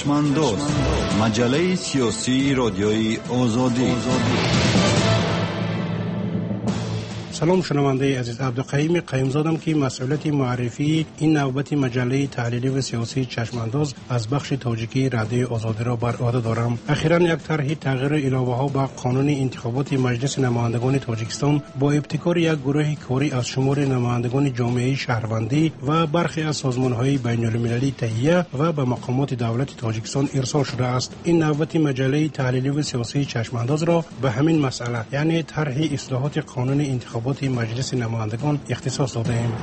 چشمانداز، مجله سیاسی رادیوی آزادی. سلام شنونده عزیز، عبدالقییم قیمزادم که مسئولیت معرفی این نوبت مجله تحلیلی و سیاسی چشمانداز از بخش تاجیکی رادیوی آزادی را بر عهده دارم. اخیراً یک طرح تغییر الهه ها به قانون انتخابات مجلس نمایندگان تاجیکستان با ابتکار یک گروه کاری از شمار نمایندگان جامعه شهروندی و برخی از سازمان‌های بین‌المللی تهیه و به مقامات دولت تاجیکستان ارسال شده است. این نوبت مجله تحلیلی و سیاسی چشمانداز را به همین مسئله، یعنی طرح اصلاحات قانون انتخابات مجلس نمایندگان اختصاص داده ایم.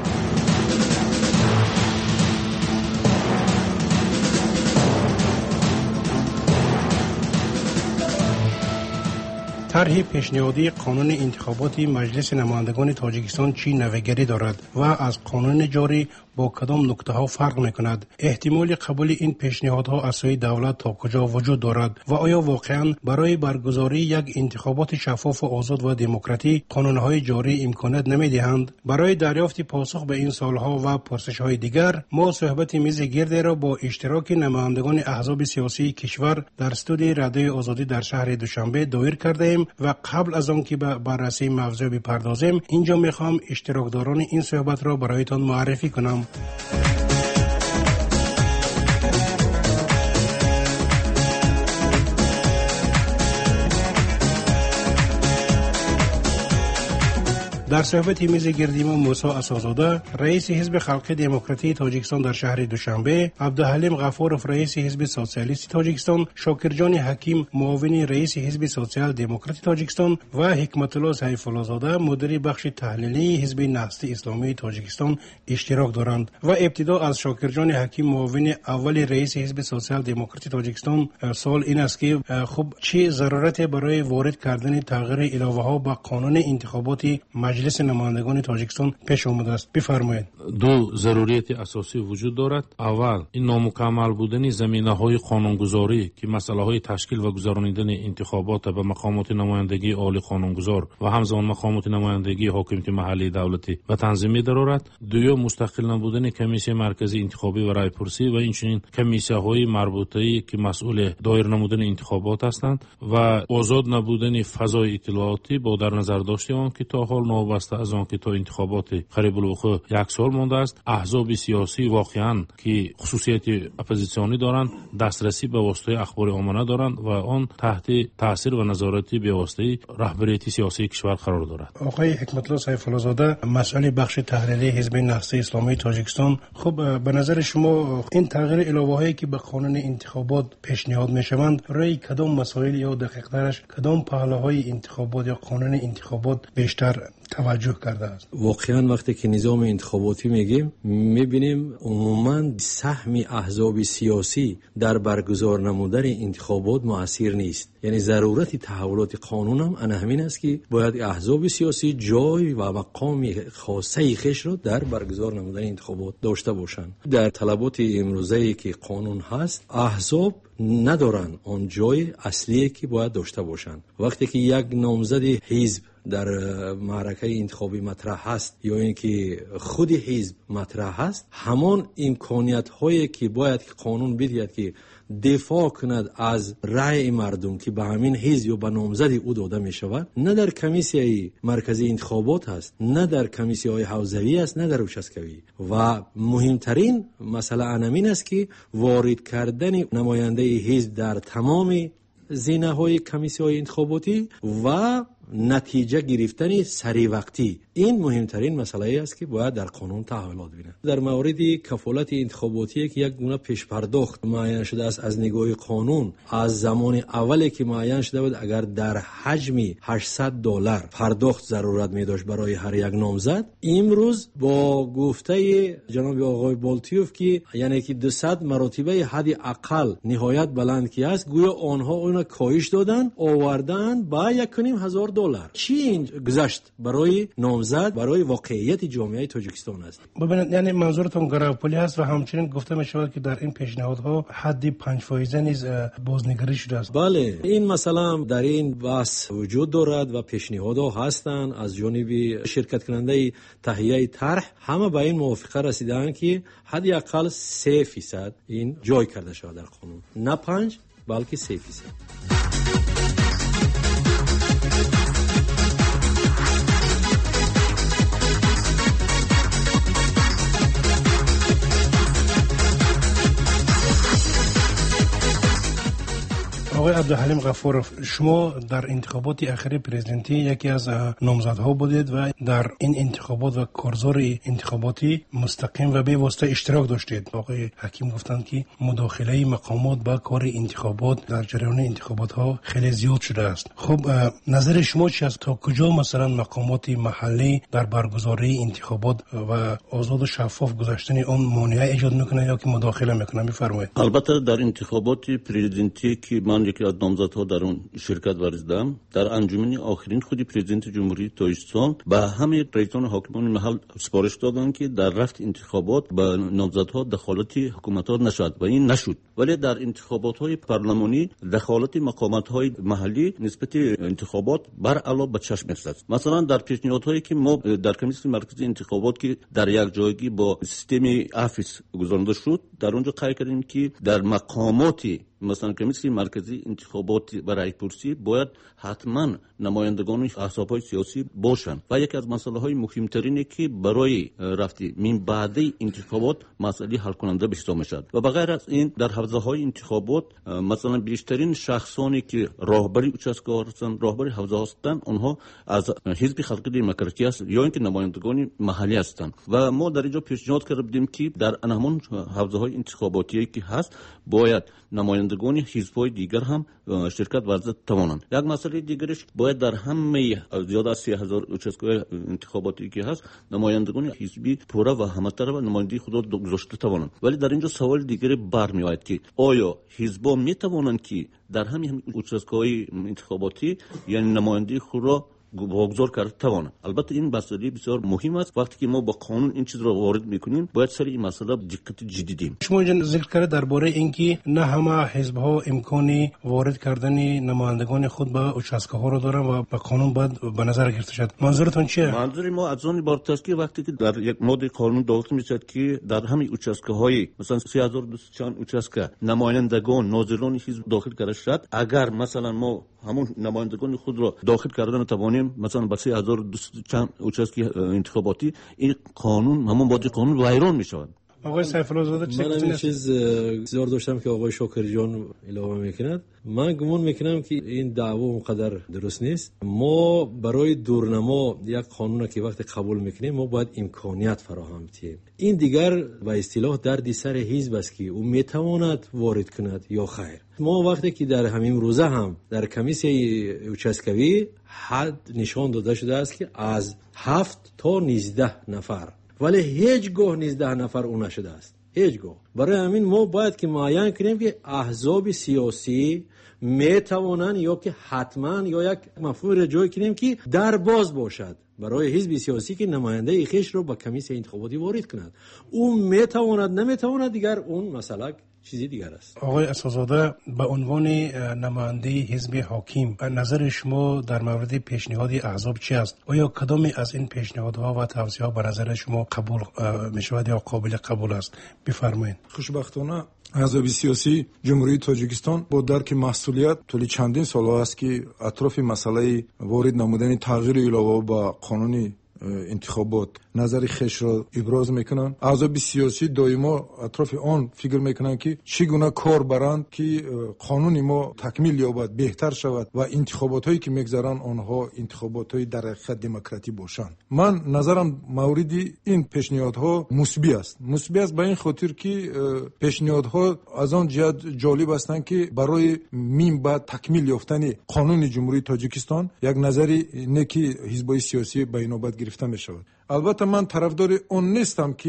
طرح پیشنهادی قانون انتخابات مجلس نمایندگان تاجیکستان چی نویگری دارد و از قانون جاری با کدام نکته ها فرق میکند؟ احتمال قبول این پیشنهادها از سوی دولت تا کجا وجود دارد و آیا واقعا برای برگزاری یک انتخابات شفاف و آزاد و دموکراتی قانونهای جاری امکانات نمیدهند؟ برای دریافت پاسخ به این سوالها و پرسش‌های دیگر ما صحبت میز گرد را با اشتراک نمایندگان احزاب سیاسی کشور در استودیوی رادیوی آزادی در شهر دوشنبه دایر کردیم و قبل از آن که به بررسی موضوع بپردازیم اینجا میخوام اشتراکداران این صحبت را برایتان معرفی کنم. در صحبت میز گردی ما موسی اساس‌زاده رئیس حزب خلق دموکراتی تاجیکستان در شهر دوشنبه، عبدالحلیم غفورов رئیس حزب سوسیالیستی تاجیکستان، شاکرجان حکیم معاون رئیس حزب سوسیال دموکراتی تاجیکستان و حکمت الله سیف الله زاده مدیر بخش تحلیلی حزب نهضت اسلامی تاجیکستان اشتراک دارند. و ابتدا از شاکرجان حکیم معاون اول رئیس حزب سوسیال دموکراتی تاجیکستان سوال این است که خب چه ضرورت برای وارد کردن تغییر الهه ها به قانون انتخابات مجلس نمایندگان تاجیکستان پیش آمده است؟ بفرمایید. دو ضروریت اساسی وجود دارد. اول، این نامکمل بودن زمینه‌های قانونگذاری که مسائل تشکیل و گذراندن انتخابات به مقامات نمایندگی عالی قانونگذار و همزمان مقامات نمایندگی حاکمیت محلی دولتی و تنظیمی دارد. دوم، مستقل نبودن کمیسیون مرکزی انتخابی و رایپرسی و اینچنین کمیسیون‌های مربوطه که مسئول دایر نمودن انتخابات هستند و آزاد نبودن فضای اطلاعاتی با در نظر داشته آن که تا حال واسطه از آن که تا انتخابات قریب الوقوع یک سال مانده است، احزاب سیاسی واقعا که خصوصیت اپوزیسیونی دارند دسترسی به واسطه اخبار عامه دارند و آن تحت تاثیر و نظارت به واسطه رهبریت سیاسی کشور قرار دارد. آقای حکمت الله سیف الله زاده، مسئله بخش تحلیلی حزب نهضت اسلامی تاجیکستان، خب به نظر شما این تغییر الهه‌هایی که به قانون انتخابات پیشنهاد میشوند روی کدام مسائل یا دقیق‌ترش کدام پهلوهای انتخابات یا قانون انتخابات بیشتر توجه کرده است؟ واقعا وقتی که نظام انتخاباتی میگیم میبینیم عموما سهم احزاب سیاسی در برگزار نمودن انتخابات مؤثر نیست. یعنی ضرورت تحولات قانون هم همین است که باید احزاب سیاسی جای و مقام خاصه خیش را در برگزار نمودن انتخابات داشته باشند. در طلبات امروزه که قانون هست احزاب ندارن آن جای اصلی که باید داشته باشند. وقتی که یک نامزد حزب در معرکه انتخابی مطرح هست یا اینکه خود حزب مطرح هست، همان امکانیت هایی که باید که قانون بدهد که دفاع کند از رأی مردم که به همین حزب یا به نامزد او داده می شود، نه در کمیسیون مرکزی انتخابات هست، نه در کمیسیون حوزوی است، نه در روشسکوی. و مهمترین مسئله همین است که وارد کردن نماینده حزب در تمام زینه های کمیسیون انتخاباتی و نتیجه گرفتن سری وقتی، این مهمترین مسئله است که باید در قانون تحولات بینه. در مورد کفالت انتخاباتی که یک گونه پیش پرداخت معین شده است از نگاه قانون، از زمان اولی که معین شده بود اگر در حجم $800 پرداخت ضرورت می داشت برای هر یک نامزد، امروز با گفته جناب آقای بالتیوف که یعنی که 200 مراتبه حد اقل نهایت بلند کی است، گویا آنها اون کاهش دادن آوردن با $1,500 $100. چی گذشت برای نامزد برای واقعیت جامعه تاجیکستان است؟ ببینید، یعنی منظورتون گراپولی است و همچنین گفته می شود که در این پیشنهادها حد 5% نیز بازنگری شده است. بله، این مثلا در این بحث وجود دارد و پیشنهادها هستند از جانب شرکت کننده تهیه طرح. همه به این موافقه رسیدند که حداقل 3% این جای کرده شود در قانون، نه 5 بلکه 3%. آقای عبدالحلیم غفورов، شما در انتخابات اخیر پرزیدنتی یکی از نامزدها بودید و در این انتخابات و کارزار انتخاباتی مستقیم و بی‌واسطه اشتراک داشتید. آقای حکیم گفتند که مداخله مقامات با کار انتخابات در جریان انتخابات ها خیلی زیاد شده است. خب نظر شما چی است؟ تا کجا مثلا مقامات محلی در برگزاری انتخابات و آزاد و شفاف گذشتن آن مانع ایجاد میکنه یا که مداخله میکنه؟ میفرمایید. البته در انتخابات پرزیدنتی که من یکی از نامزدها در اون شرکت ورزیدم، در انجمن آخرین خودی پرزیدنت جمهوری تاجیکستان و همه رئیسان حاکمان محل سپارش دادند که در رفت انتخابات با نامزدها دخالتی حکومت‌ها نشد و این نشد. ولی در انتخابات‌های پارلمانی دخالت مقامات‌های محلی نسبت انتخابات بر علاوه به چشم می‌رسد. مثلا در پیشنهادهایی که ما در کمیسیون مرکزی انتخابات که در یک جایگی با سیستم افیس گذرانده شد، در اونجا قرار کردیم که در مقاماتی مثلا کمیسیون مرکزی انتخابات برای پرسی باید حتما نمایندگان احزاب‌های سیاسی باشند و یکی از مسائل‌های مهمترینی که برای رفتی من بعد انتخابات مسئله حل کننده به حساب میشد. و بغیر از این در حوزه‌های انتخابات مثلا بیشترین شخصانی که راهبری участковار هستند، راهبری حوزه هستند، آنها از حزب خلق دموکراسی است یا اینکه نمایندگان محلی هستند و ما در اینجا پیشنهاد کردیم که در همون حوزه‌های انتخاباتی که هست باید نمایندگان حزب‌های دیگر هم شرکت ورزش توانند. یک مسئله دیگرش باید در همه زیاد از 30,000 участковые انتخاباتی که هست نمایندگان حزبی پورا و همطرف نمایندگی خود را گذاشته توانند. ولی در اینجا سوال دیگری برمیآید که آیا حزب‌ها میتوانند که در همین участковые انتخاباتی یعنی نمایندگی خود را واگذار کرده توانند؟ البته این مسئله بسیار مهم است. وقتی که ما با قانون این چیز را وارد میکنیم باید سر این مسئله دقت جدی دیم. شما اینجا ذکر کرده درباره اینکه نه همه حزب‌ها امکانی وارد کردن نمایندگان خود به участков‌ها را دارن و به قانون باید به نظر گرفته شد. منظورتون چیه؟ منظور ما از آن عبارت است که وقتی که در یک ماده قانون داخل میشد که در همین участков‌های مثلا 3200 چند участка نمایندگان ناظران حزب داخل کرده شد، اگر مثلا ما همون نمایندگان خود را داخل کردن توانیم مثلا با 3200 چند участки انتخاباتی، این قانون همون بادی قانون ویران میشود. آقای سیفالله زاده من این چیز انتظار داشتم که آقای شاکری جان اعلام میکند. من گمان میکنم که این دعوا اونقدر درست نیست. ما برای دورنما یک قانون که وقتی قبول میکنیم ما باید امکانیت فراهم کنیم. این دیگر به اصطلاح دردی سر حزب است که او میتواند وارد کند یا خیر. ما وقتی که در همین روزه هم در کمیسیون участковый حد نشان داده شده است که از 7 تا 19 نفر، ولی هیچگاه 19 نفر اون نشده است، هیچگاه. برای همین ما باید که معین کنیم که احزاب سیاسی میتوانند یا که حتما یا یک مفهوم را جای کنیم که در باز باشد برای حزب سیاسی که نماینده خیش رو با کمیسیون انتخاباتی وارد کند. اون میتواند نمیتواند دیگر اون مسئله چیزی دیگر است. آقای اساس‌زاده، به عنوان نماینده حزب حاکم نظر شما در مورد پیشنهاد احزاب چی است؟ آیا کدام از این پیشنهادها و توصیه‌ها به نظر شما قبول می‌شود یا قابل قبول است؟ بفرمایید. خوشبختانه احزاب سیاسی جمهوری تاجیکستان با درک مسئولیت طول چندین سال است که اطراف مسئله وارد نمودن تغییر علاوه با قانون انتخابات نظر خیش را ابراز میکنن. احزاب سیاسی دائما اطراف آن فکر میکنن که چگونه کار برند که قانون ما تکمیل یابد، بهتر شود و انتخابات هایی که میگذرن آنها انتخابات های در حقیقت دموکراتی باشند. من نظرم مورد این پیشنهادها مثبت است به این خاطر که پیشنهادها از آن جهت جالب هستند که برای میم بعد تکمیل یافتن قانون جمهوری تاجیکستان یک نظری نکی حزبای سیاسی به اینابت گرفته می شود. البته من طرفدار اون نیستم که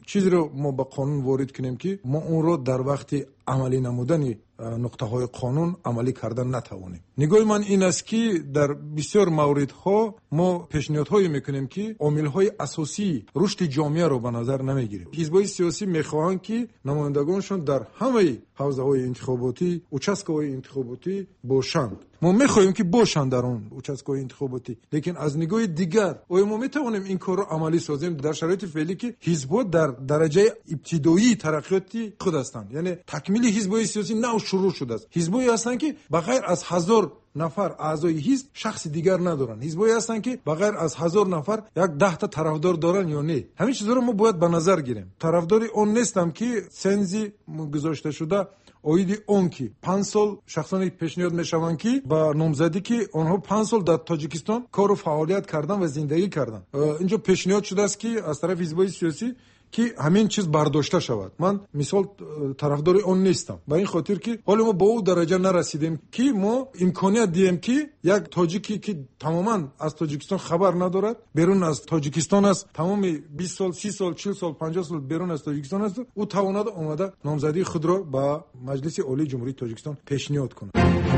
چیزی رو ما با قانون وارد کنیم که ما اون رو در وقت عملی نمودن نقطه های قانون عملی کردن نتوانیم. نگاه من این است که در بسیار موردها ما پیشنهادهایی میکنیم که عامل‌های اساسی رشد جامعه رو به نظر نمیگیریم. حزب‌های سیاسی میخواهند که نمایندگانشون در همه حوزه‌های انتخاباتی، участкه‌های انتخاباتی باشند. ما میخواهیم که باشند در اون участкه‌های انتخاباتی، لیکن از نگاه دیگر ما میتوانیم این کار رو عملی سازیم در شرایط فعلی که حزب‌ها در درجه ابتدایی ترقیاتی خود هستند. یعنی تکمیل حزب‌های سیاسی نو شروع شده است. حزب‌هایی هستند که بغیر از 1000 نفر اعضای حزب شخص دیگر ندارن. حزب‌هایی هستند که بغیر از 1000 نفر یک 10 تا طرفدار دارن یا نه. همین چیزا رو ما باید به نظر گیریم. طرفدار اون نیستم که سنزی گذاشته شده اویدی اون کی 5 سال شخصانی پیشنهاد میشوند که با نامزدی که آنها 5 سال در تاجیکستان کار و فعالیت کردن و زندگی کردن. اینجا پیشنهاد شده است که از طرف حزب‌های سیاسی که همین چیز برداشته شود. من مثال طرفدار اون نیستم، به این خاطر که حالا ما با اون درجه نرسیدیم که ما امکانیت دیم که یک تاجیکی که تماما از تاجیکستان خبر ندارد، بیرون از تاجیکستان است، تمام 20 سال 30 سال 40 سال 50 سال بیرون از تاجیکستان است، او تواند اومده نامزدی خود را با مجلس عالی جمهوری تاجیکستان پیشنهاد کند.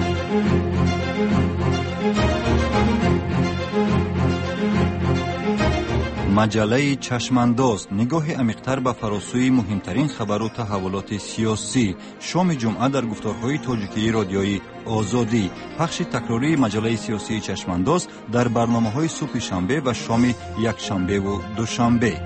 مجله چشمانداز، نگاه عمیق‌تر به فراسوی مهمترین خبر و تحولات سیاسی. شام جمعه در گفتارهای تاجیکی رادیویی آزادی. پخش تکراری مجله سیاسی چشمانداز در برنامه‌های صبح شنبه و شام یکشنبه و دوشنبه.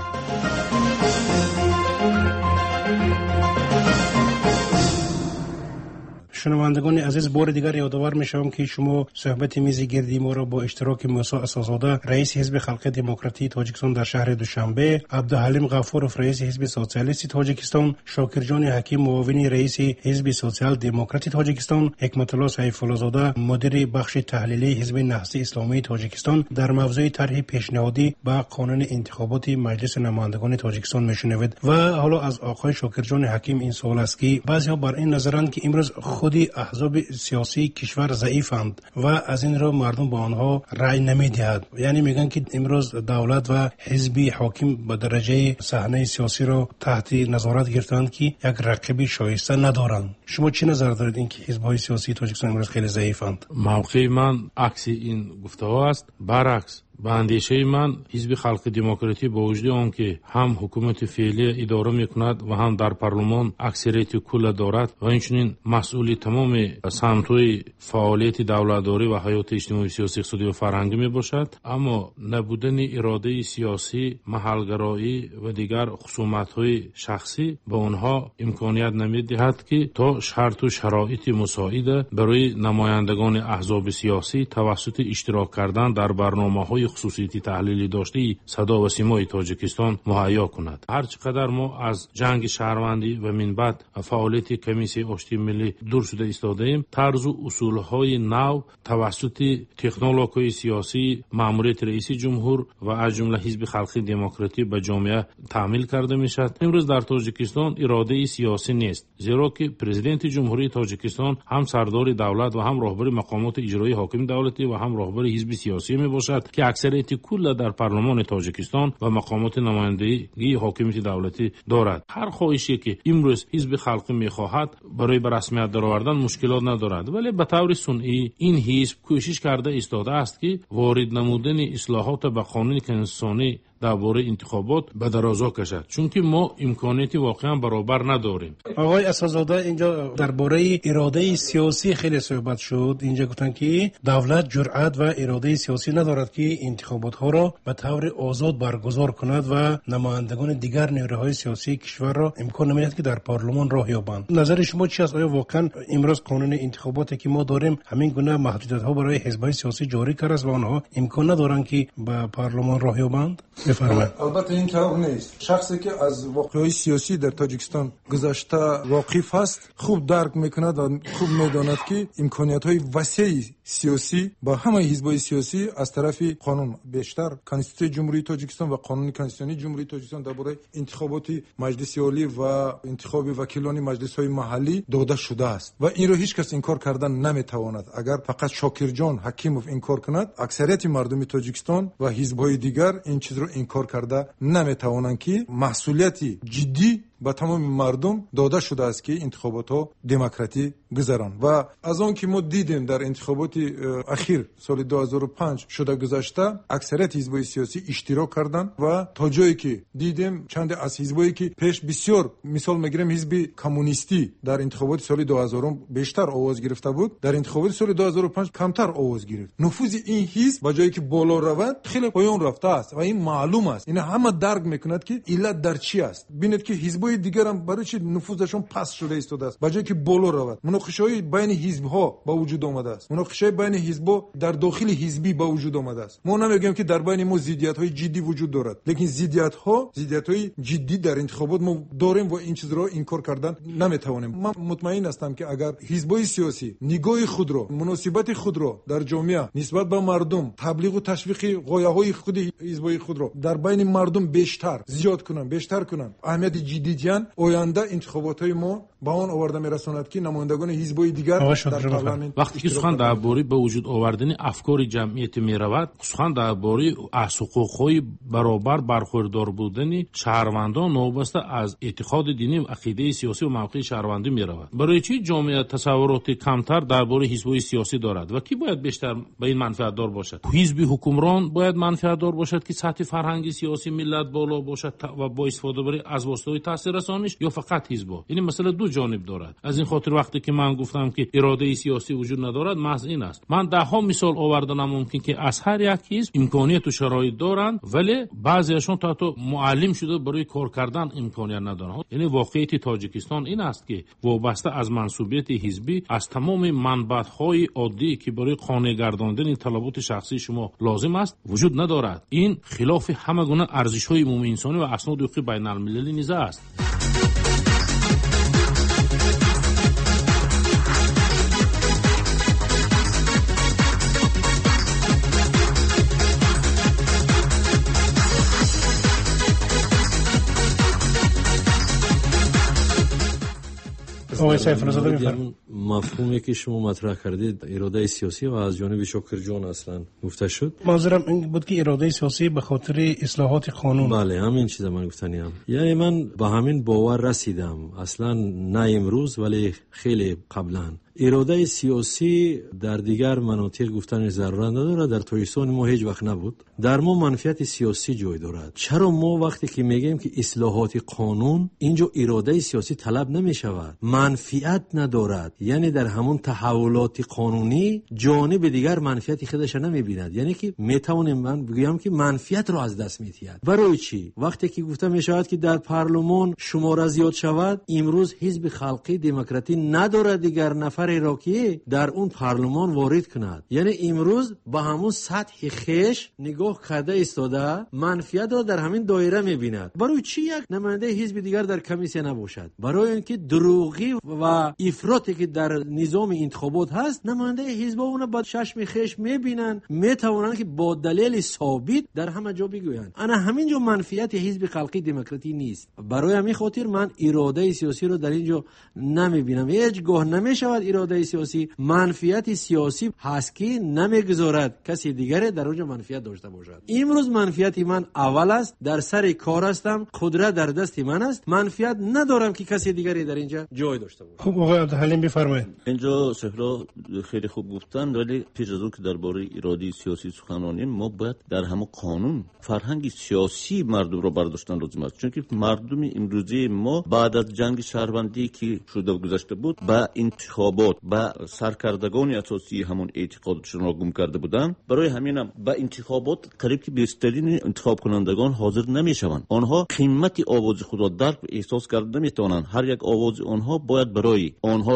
شنوندگان عزیز، بار دیگر یادآور می‌شوم که شما صحبت میز گردی ما را با اشتراک موسی اساس‌زاده رئیس حزب خلق دموکراتی تاجیکستان در شهر دوشنبه، عبدالحلیم غفورов رئیس حزب سوسیالیستی تاجیکستان، شاکرجان حکیم معاون رئیس حزب سوسیال دموکراتی تاجیکستان، حکمت الله سیف‌الله زاده مدیر بخش تحلیلی حزب نهضت اسلامی تاجیکستان در موضوع طرح پیشنهادی به قانون انتخابات مجلس نمایندگان تاجیکستان میشنوید. و حالا از آقای شاکرجان حکیم این سوال است که بعضی‌ها بر این نظرند که امروز خود احزاب سیاسی کشور ضعیفند و از این رو مردم با آنها رأی نمیدهند، یعنی میگن که امروز دولت و حزب حاکم به درجه صحنه سیاسی رو تحت نظارت گرفتند که یک رقیب شایسته ندارند. شما چی نظر دارید این که حزب‌های سیاسی تاجیکستان امروز خیلی ضعیفند؟ موقع من عکس این گفته‌ها است. برعکس به اندیشه من حزب خلق دموکراتی با وجود آن که هم حکومت فعلی اداره میکند و هم در پارلمان اکثریت کل دارد و اینچنین مسئول تمام سمت‌های فعالیت دولتداری و حیات اجتماعی سیاسی اقتصادی و فرهنگی میباشد، اما نبودن اراده سیاسی، محلگرایی و دیگر خصومت‌های شخصی به آنها امکانیت نمیدهد که تا شرط و شرایط مساعد برای نمایندگان احزاب سیاسی توسط اشتراک کردن در برنامه‌های خصوصیتی تحلیلی داشته صدا و سیمای تاجیکستان مهیا کند. هر چقدر ما از جنگ شهروندی و من بعد فعالیت کمیسیون آشتی ملی دور شده ایستادیم، طرز و اصولهای نو توسط تکنولوژی سیاسی ماموریت رئیس جمهور و از جمله حزب خلق دموکراتی به جامعه تعمیل کرده میشد. امروز در تاجیکستان اراده سیاسی نیست، زیرا که پرزیدنت جمهوری تاجیکستان هم سردار دولت و هم راهبر مقامات اجرایی حاکم دولتی و هم راهبر حزب سیاسی میباشد که اکثریت کل در پارلمان تاجیکستان و مقامات نمایندگی حاکمیت دولتی دارد. هر خواهشی که امروز حزب خلقی میخواهد برای به رسمیت درآوردن مشکلات ندارد، ولی به طور صنعی این حزب کوشش کرده ایستاده است که وارد نمودن اصلاحات به قانون کنستیتوسیونی درباره انتخابات به درازا کشد، چون که ما امکانیتی واقعا برابر نداریم. آقای اساس‌زاده اینجا درباره اراده سیاسی خیلی صحبت شد. اینجا گفتن که دولت جرأت و اراده سیاسی ندارد که انتخابات ها را به طور آزاد برگزار کند و نمایندگان دیگر نیروهای سیاسی کشور را امکان نمیدهد که در پارلمان راه یابند. نظر شما چی است؟ آیا واقعا امروز قانون انتخاباتی که ما داریم همین گونه محدودیت ها برای حزب‌های سیاسی جاری کرده است و آنها امکان ندارند که به پارلمان راه یابند؟ البته این طور نیست. شخصی که از واقعیت سیاسی در تاجیکستان گذشته واقف است خوب درک میکند و خوب میداند که امکانیت‌های وسیعی سیاسی با همه حزب‌های سیاسی از طرف قانون، بیشتر کانستیتوسیون جمهوری تاجیکستان و قانون کانستیتوسیونی جمهوری تاجیکستان درباره انتخابات مجلس عالی و انتخاب وکیلان مجلس‌های محلی داده شده است و این رو هیچ کس انکار کردن نمیتواند. اگر فقط شاکرجان حکیموف انکار کند، اکثریت مردم تاجیکستان و حزب‌های دیگر این چیز رو انکار کرده نمیتوانند که مسئولیت جدی با تمام مردم داده شده است که انتخابات ها دموکراتی گذران. و از آن که ما دیدیم در انتخابات اخیر سال 2005 شده گذشته، اکثریت حزب‌های سیاسی اشتراک کردند و تا جایی که دیدیم چند از حزبایی که پیش بسیار، مثال میگیریم حزب کمونیستی در انتخابات سال 2000 بیشتر آواز گرفته بود، در انتخابات سال 2005 کمتر آواز گرفت. نفوذ این حزب با جایی که بالا رود خیلی پایین رفته است و این معلوم است. این همه درک میکند که علت در چی است. ببینید که حزب‌های دیگر هم برای چی نفوذشون پس شده ایستاده است، با جایی که بالا رود. مناقشه‌های بین حزب‌ها با وجود آمده است، مناقشه بین حزب‌ها در داخل حزبی با وجود آمده است. ما نمیگیم که در بین ما ضدیت‌های جدی وجود دارد، لیکن ضدیت‌های جدی در انتخابات ما داریم و این چیز را انکار کردن نمیتوانیم. من مطمئن هستم که اگر حزب‌های سیاسی نگاه خود را، مناسبت خود را در جامعه نسبت به مردم، تبلیغ و تشویق غایه‌های خود حزب‌های خود را در بین مردم زیاد کنن، اهمیت جدی دیدن، آینده انتخابات‌های ما با آن آورده می‌رساند که نمایندگان حزب‌های دیگر در پارلمان وقتی که سخن درباره به وجود آوردن افکار جمعیت می‌رود، سخن درباره از حقوق‌های برابر برخوردار بودن شهروندان وابسته از اعتقاد دینی و عقیده سیاسی و موقع شهروندی می‌رود. برای چی جامعه تصورات کمتر درباره حزب‌های سیاسی دارد و کی باید بیشتر به این منفعت دار باشد؟ حزب حکمران باید منفعت دار باشد که سطح فرهنگی سیاسی ملت بالا باشد و با استفاده بر از واسطه تاثیر رسانش، یا فقط حزب‌ها؟ این مسئله دو جانب دارد. از این خاطر وقتی که من گفتم که اراده سیاسی وجود ندارد، محض این است. من ده ها مثال آوردم ممکن که از هر یک حزب امکانیت و شرایط دارند، ولی بعضیشون تا معلم شده برای کار کردن امکانیت ندارند. یعنی واقعیت تاجیکستان این است که وابسته از منصوبیت حزبی، از تمام منبع‌های عادی که برای قانع گرداندن طلبات شخصی شما لازم است وجود ندارد. این خلاف همه گونه ارزش‌های عمومی انسانی و اسناد حقوقی بین المللی نیز است. مفهومی که شما مطرح کردید اراده سیاسی و از جانب شاکرجان اصلا گفته شد، منظورم این بود که اراده سیاسی به خاطر اصلاحات قانون. بله، همین چیزا من گفتنیم. یعنی من به همین باور رسیدم، اصلا نه امروز ولی خیلی قبلا. اراده سیاسی در دیگر مناطق گفتن ضرورت نداره، در تاجیکستان ما هیچ وقت نبود. در ما منفعت سیاسی جای دارد. چرا ما وقتی که میگیم که اصلاحات قانون، اینجا اراده سیاسی طلب نمی شود، منفعت ندارد، یعنی در همون تحولات قانونی جانب دیگر منفعت خودش نمی بیند. یعنی که میتونم من بگم که منفعت رو از دست میدهد. برای چی؟ وقتی که گفته می شود که در پارلمان شماره زیاد شود، امروز حزب خلقی دموکراتی نداره دیگر نفر راکی در اون پارلمان وارد کند. یعنی امروز با همون سطح خش نگاه کرده ایستاده، منفعت را در همین دایره می‌بیند. برای چی یک نماینده حزب دیگر در کمیسیون نباشد؟ برای اینکه دروغی و افراطی که در نظام انتخابات هست، نماینده حزب‌ها اون با چشم خش می‌بینن، میتوانند که با دلیل ثابت در همه جا بگویند. انا همین جو منفعت حزب خلقی دموکراتی نیست. برای همین خاطر من اراده سیاسی رو در اینجا نمی‌بینم. هیچگاه نمی‌شود اراده سیاسی منفعت سیاسی هست که نمیگذارد کسی دیگری در اونجا منفعت داشته باشد. امروز منفعت من اول است، در سر کار هستم، قدرت در دست من است، منفعت ندارم که کسی دیگری در اینجا جای داشته باشه. خوب آقای عبدالحلیم بفرمایید. اینجا صفرا خیلی خوب گفتن، ولی پیش از اون که درباره اراده سیاسی سخنرانی ما باید در همه قانون فرهنگ سیاسی مردم رو برداشتن لازم است، چون که مردم امروزی ما بعد از جنگ شهروندی که شده گذشته بود با انتخابات با سرکردگان اساسی همون اعتقادشون را گم کرده بودن. برای همینم با انتخابات قریب که بیشترین انتخاب کنندگان حاضر نمیشوند. آنها قیمت آواز خود را درک و احساس کرده نمیتوانند. هر یک آواز آنها باید برای آنها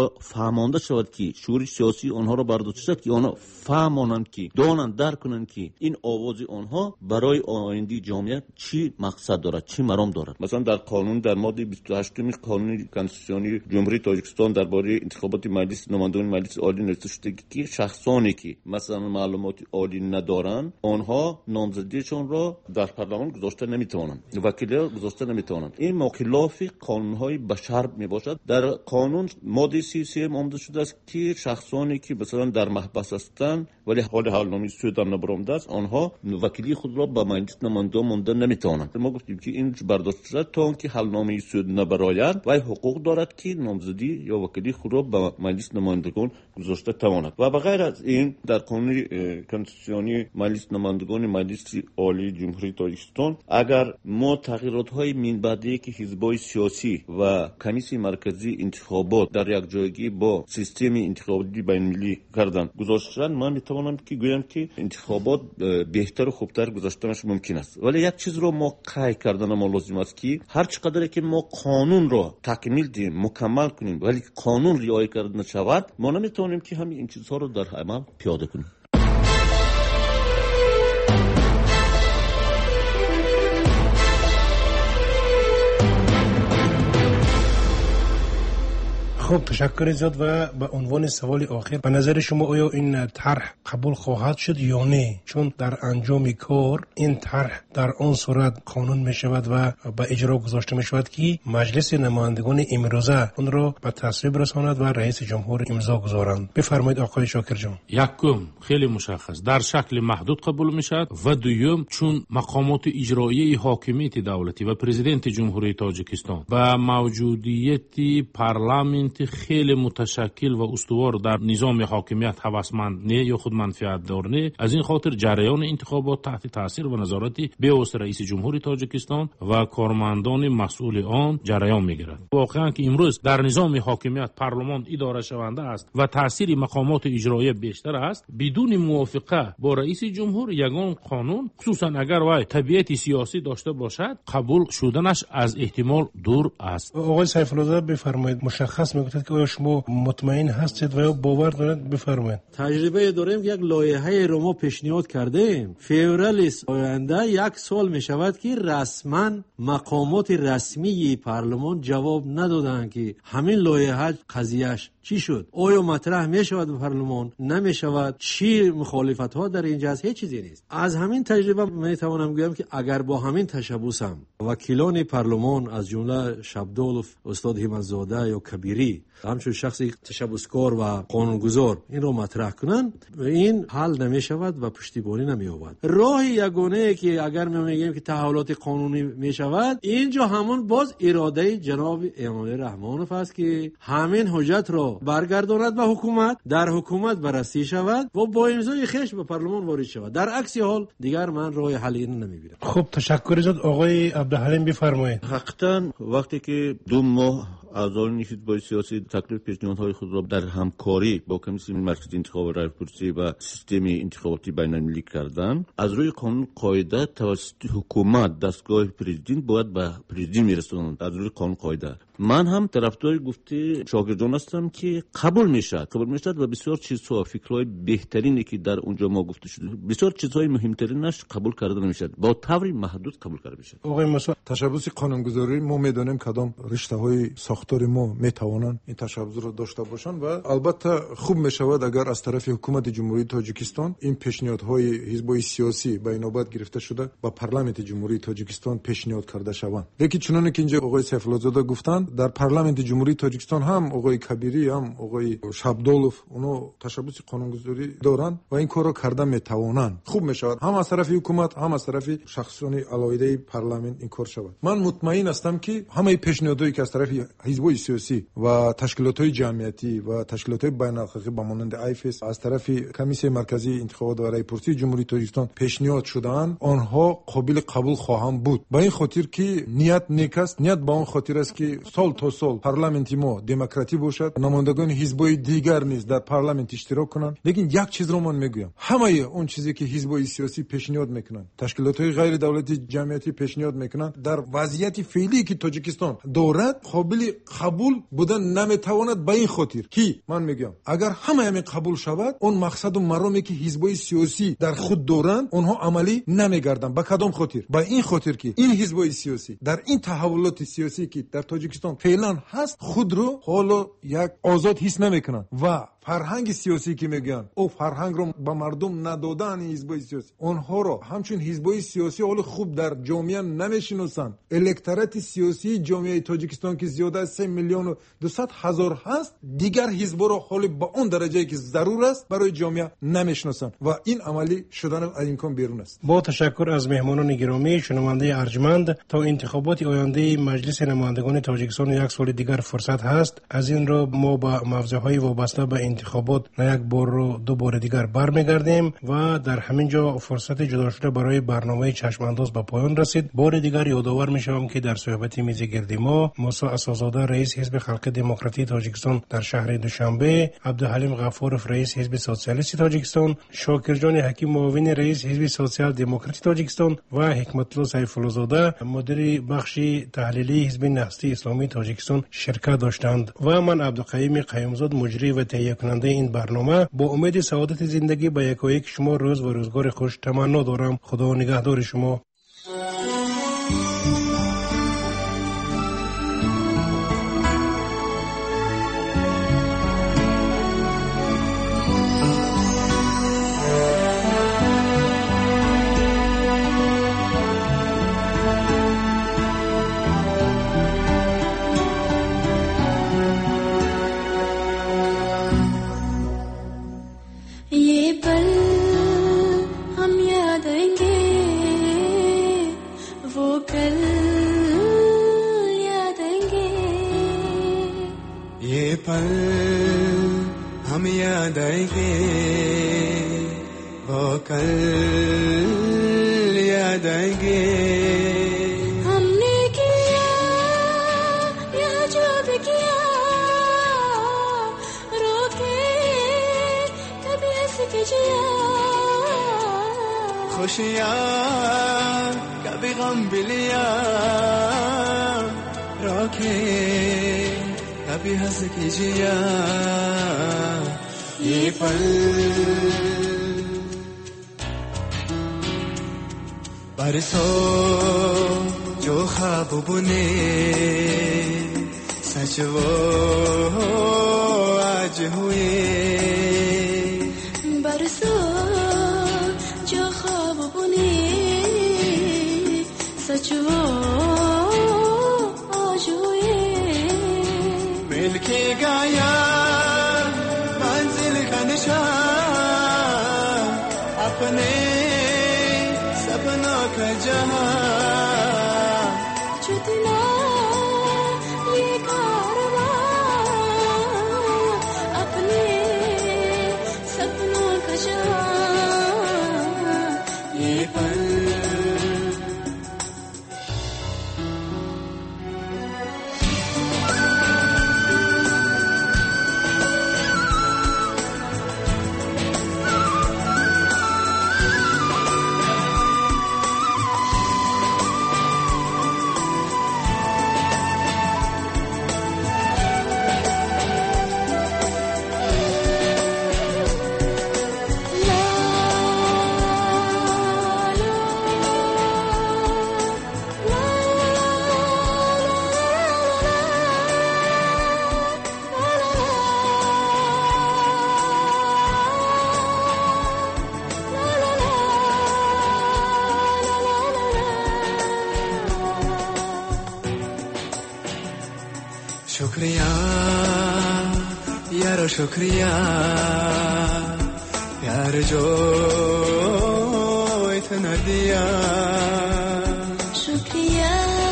فهمانده شود که شعور سیاسی آنها را برداشته شود که آنها فهمانند که دانند درک کنند که این آواز آنها برای آینده جامعه چی مقصد دارد، چی مرام دارد. مثلا در قانون در ماده 28 قانون کنستیتوسیونی جمهوری تاجیکستان درباره انتخابات مجلس نمایندگان مجلس عالی نوشته شده که شخصانی که مثلا معلومات عالی ندارند آنها نامزدیشان را در پارلمان گذاشته نمیتوانند، وکیل گذاشته نمیتوانند. این مخالف قانون‌های بشر میباشد. در قانون ماده 33 آمده شده است که شخصانی که مثلا در محبس هستند ولی حال حلنامه سود هم نبرآمده است آنها وکیلی خود را به مجلس نمایندگان مانده نمیتوانند. ما گفتیم که این برداشت شده تا اینکه حلنامه سود نبراید و حقوق دارد که نامزدی یا وکیلی خود را به مجلس نمایندگان گذاشته تواند. و بغیر از این در قانون کنستیتوسیونی مجلس نمایندگان مجلس عالی جمهوری تاجیکستان اگر ما تغییرات های من بعدی که حزب‌های سیاسی و کمیسیون مرکزی انتخابات در یک جایگی با سیستم انتخاباتی بین‌المللی کردن گذاشتن، من میتوانم که گویم که انتخابات بهتر و خوبتر گذاشتنش ممکن است. ولی یک چیز رو ما قطع کردن ما لازم است که هر چقدر که ما قانون را تکمیل دیم مکمل کنیم ولی قانون رعایت کرده نشود ما نمیتونیم که همین این چیزها رو در عمل پیاده کنیم. خب تشکر زیاد. و به عنوان سوال آخر به نظر شما آیا این طرح قبول خواهد شد یا نه؟ چون در انجام کار این طرح در آن صورت قانون می شود و به اجرا گذاشته می شود که مجلس نمایندگان امروزه اون را به تصویب رساند و رئیس جمهور امضا گذارند. بفرمایید آقای شاکر جان. یکم خیلی مشخص در شکل محدود قبول می شود و دوم چون مقامات اجرایی حاکمیت دولتی و پرزیدنت جمهوری تاجیکستان با موجودیت پارلمان خیلی متشکل و استوار در نظام حاکمیت هوسمند نه یا خود منفعت دار نه، از این خاطر جریان انتخابات تحت تاثیر و نظارت بی‌واسطه رئیس جمهوری تاجیکستان و کارمندان مسئول آن جریان میگیرد. واقعا که امروز در نظام حاکمیت پارلمان اداره شونده است و تاثیر مقامات اجرایی بیشتر است، بدون موافقه با رئیس جمهور یگان قانون خصوصا اگر وای طبیعت سیاسی داشته باشد قبول شدنش از احتمال دور است. آقای سیف‌الله بفرمایید، مشخص میگوید که آیا شما مطمئن هستید و یا باور دارید؟ بفرمایید. تجربه داریم، یک لایحه رو ما پیشنهاد کردیم، فوریه آینده 1 سال می شود که رسما مقامات رسمی پارلمان جواب ندادن که همین لایحه قضیهش چی شد، آیا مطرح می شود به پارلمان نمی شود، چی مخالفت ها در اینجا هست، هیچ چیزی نیست. از همین تجربه می توانم گویم که اگر با همین تشبوسم وکیلان پارلمان از جمله شبدالوف، استاد همت‌زاده یا کبیری همچون شخصی تشبوسکار و قانونگذار این رو مطرح کنن، این حل نمی شود و پشتیبانی نمی یابد. راه یگانه که اگر ما میگیم که تحولات قانونی می شود، اینجا همون باز اراده جناب امام رحمانوف است که همین حجت را برگرداند به حکومت، در حکومت بررسی شود و با امضای خویش به پارلمان وارد شود. در عکس حال دیگر من راه حل این نمیبینم. خب تشکر زد. آقای عبدالحلیم بفرمایید. حقیقتا وقتی که 2 ماه اعضای حزب سیاسی تکلیف پیشنهادهای خود را در همکاری با کمیسیون مرکزی انتخاب رای‌پرسی و سیستم انتخاباتی بین‌المللی کردند، از روی قانون قاعده توسط حکومت دستگاه پرزیدنت باید به پرزیدنت میرسونند. از روی قانون قاعده من هم طرفدار گفته شاگردان هستم که قبول میشد و بسیار چیزها، فکرهای بهترینی که در اونجا ما گفته شده، بسیار چیزهای مهمترینش قبول کرده نمیشد، با طوری محدود قبول کرده میشد. آقای مسعود، تشبوس قانونگذاری ما میدونیم کدام رشته‌های ساختار ما میتوانند این تشبوس را داشته باشند و البته خوب میشود اگر از طرف حکومت جمهوری تاجیکستان این پیشنهادهای حزب‌های سیاسی به نوبت گرفته شده با پارلمان جمهوری تاجیکستان پیشنهاد کرده شوند. لیکن چنانه که اینجا آقای سیف‌الله زاده گفتند، در پارلمان جمهوری تاجیکستان هم آقای کبیری هم آقای شبدالوف اونو تشبوس قانونگذاری دارند و این کارو کرده میتوانند. خوب میشود هم از طرف حکومت هم از طرف شخصان علاوه پارلمان این کار شود. من مطمئن هستم که همه پیشنهادهایی که از طرف حزب‌های سیاسی و تشکیلات‌های جمعیتی و تشکیلات‌های بین‌الخالقی با مانند ایفس از طرف کمیسیون مرکزی انتخابات و رای‌پرسی جمهوری تاجیکستان پیشنهاد شده‌اند، آنها قابل قبول خواهند بود. با این خاطر که نیت نیک است، نیت با اون خاطر است که سال تا سال پارلمان ما دموکراتی باشد، نمایندگان حزب‌های دیگر نیز در پارلمان اشتراک کنند. لیکن یک چیز رو من میگویم، همه اون چیزی که حزب‌های سیاسی پیشنهاد میکنند، تشکیلات‌های غیر دولتی جمعیتی پیشنهاد میکنند، در وضعیت فعلی که تاجیکستان دارد قابل قبول بودن نمیتواند به این خاطر که من میگم اگر همه قبول شود اون مقصد و مرامی که حزبای سیاسی در خود دارند اونها عملی نمیگردن. به کدام خاطر؟ به این خاطر که این حزبای سیاسی در این تحولات سیاسی که در تاجیکستان فعلا هست خود رو حالا یک آزاد حس نمیکنن و فرهنگ سیاسی که میگن او فرهنگ رو به مردم ندادن. حزبای سیاسی اونها رو همچون حزبای سیاسی حال خوب در جامعه نمیشناسن. الکترات سیاسی جامعه تاجیکستان که زیاده از 3,200,000 هست دیگر حزب رو حال با اون درجه که ضرور است برای جامعه نمیشناسن و این عملی شدن از امکان بیرون است. با تشکر از مهمانان گرامی شنونده ارجمند. تا انتخابات آینده مجلس نمایندگان تاجیکستان یک سال دیگر فرصت هست. از این رو ما با موضوعهای وابسته به انتخابات نه یک بار و دو بار دیگر برمیگردیم و در همین جا فرصت جدا شده برای برنامه چشمانداز به پایان رسید. بار دیگر یادآور میشم که در صحبت میز گرد ما موسی اساس‌زاده رئیس حزب خلق دموکراتی تاجیکستان در شهر دوشنبه، عبدالحلیم غفارов رئیس حزب سوسیالیست تاجیکستان، شاکرجان حکیم معاون رئیس حزب سوسیال دموکراتی تاجیکستان و حکمت الله سیف‌الله زاده مدیر بخش تحلیلی حزب نهضت اسلامی تاجیکستان شرکت داشتند و من عبدالقیوم قیومزاد مجری و تهیه کننده این برنامه با امید سعادت زندگی به یکایک شما روز و روزگار خوش تمنا دارم. خدا نگهدار شما. हम याद आएंगे वो कल याद आएंगे हमने किया या जो भी किया रोके कभी हंस के जिया खुशियाँ कभी गम भी लिया रोके कभी हंस के जिया ये पल बरसों जो ख्वाब बुने सच वो आज हुए बरसों जो ख्वाब बुने सच वो आज हुए मिलके गाया मंजिल का निशान अपने सपनों का जहां जितना ये कारवां अपने सपनों का जहां ये पल शुक्रिया यारो शुक्रिया प्यार जो इतना दिया शुक्रिया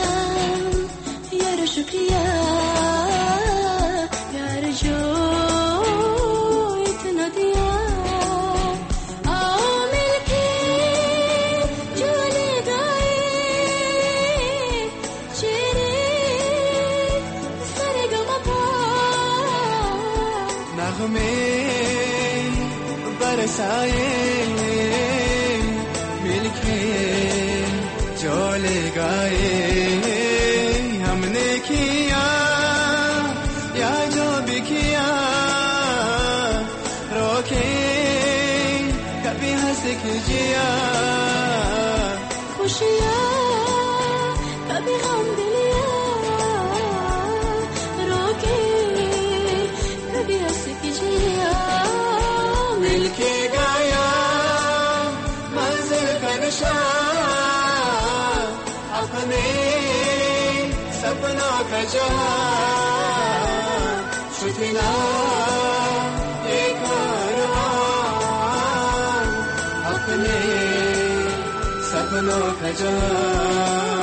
यारो शुक्रिया प्यार जो इतना दिया आओ मिलके झूले गाए चेहरे नगमे बरसाए मिलके जोले गाए हमने किया कभी गम दिलिया रोके कभी हंस के जिया मिलके गाया मंजिल का निशान अपने सपनों का जहां छुटिना ये कारवां अपने सपनों का जहां